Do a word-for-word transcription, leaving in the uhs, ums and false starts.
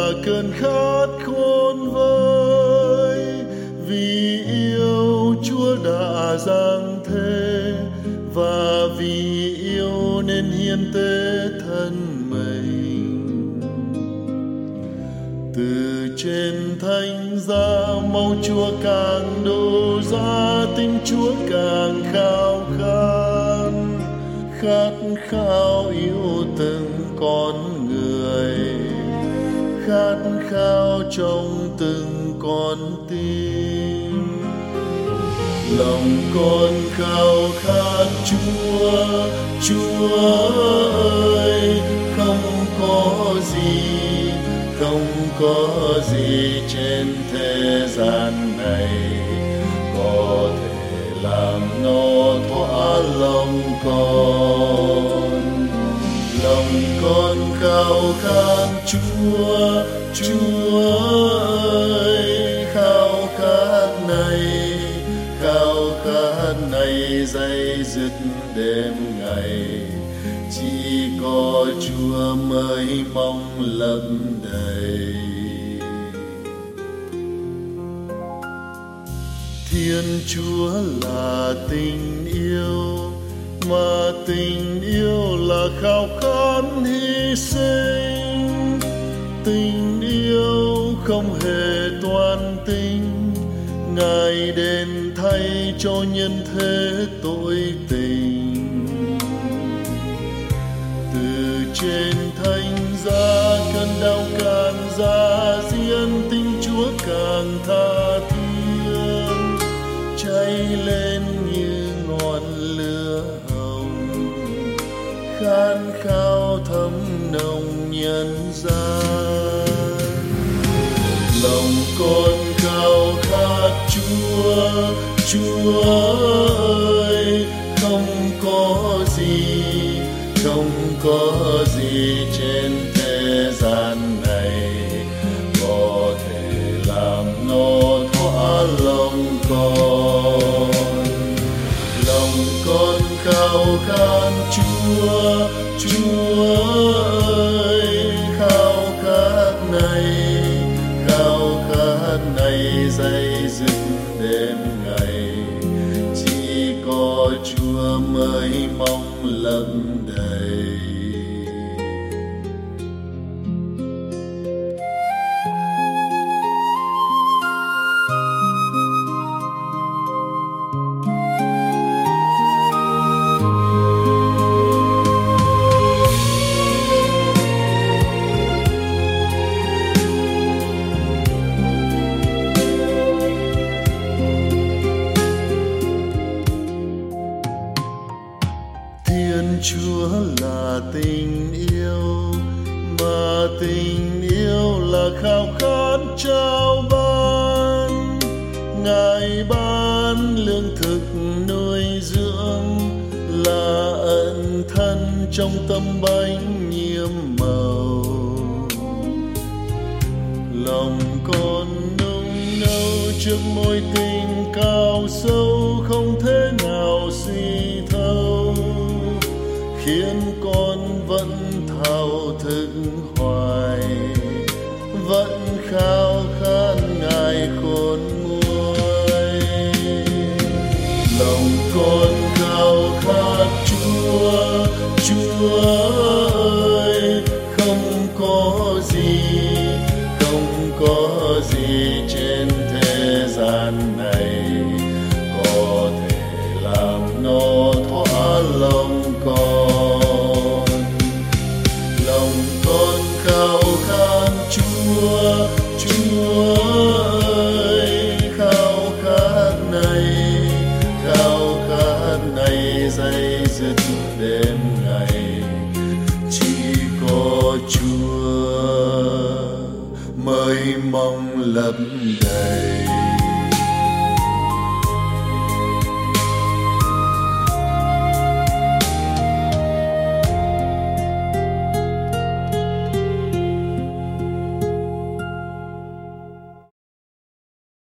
là cơn khát khôn vơi, vì yêu Chúa đã giáng thế, và vì yêu nên hiến tế thân mình. Từ trên thánh giá máu Chúa càng đổ ra, tình Chúa càng khao khát, khát khao yêu từng con người, khát khao trong từng con tim. Lòng con khao khát Chúa, Chúa ơi, không có gì, không có gì trên thế gian này có thể làm nó thỏa lòng con. Lòng con khao khát Chúa, Chúa ơi, khao khát này, khao khát này dây dứt đêm ngày, chỉ có Chúa mới mong lấp đầy. Thiên Chúa là tình yêu, mà tình yêu là khao khát hy sinh. Tình yêu không hề toan tính, Ngài đến thay cho nhân thế tội tình. Từ trên thánh giá cơn đau càng ra diên, tình Chúa càng tha thiết, cháy lên như ngọn lửa hồng, khát khao thấm nồng nhân gian. Lòng con khao khát Chúa, Chúa ơi, không có gì, không có gì trên thế gian này có thể làm nó thỏa lòng con. Lòng con khao khát Chúa, Chúa ơi, khao khát này, khao khát này dây dứt đêm ngày, chỉ có Chúa mới mong lấp đầy. Thiên Chúa là tình yêu, mà tình yêu là khao khát trao ban. Ngài ban lương thực nuôi dưỡng, là ẩn thân trong tấm bánh nhiệm màu. Lòng con nung nấu trước mối tình cao sâu, không thể nào suy thấu, khiến con vẫn thao thức hoài, vẫn khao khát Ngài khôn nguôi. Lòng con khao khát Chúa, Chúa ơi, không có gì, không có gì trên thế gian này có thể làm nó thỏa lòng con. Lòng con khao khát Chúa, Chúa ơi, khao khát này, khao khát này dây dứt đêm ngày, chỉ có Chúa mới mong lấp đầy.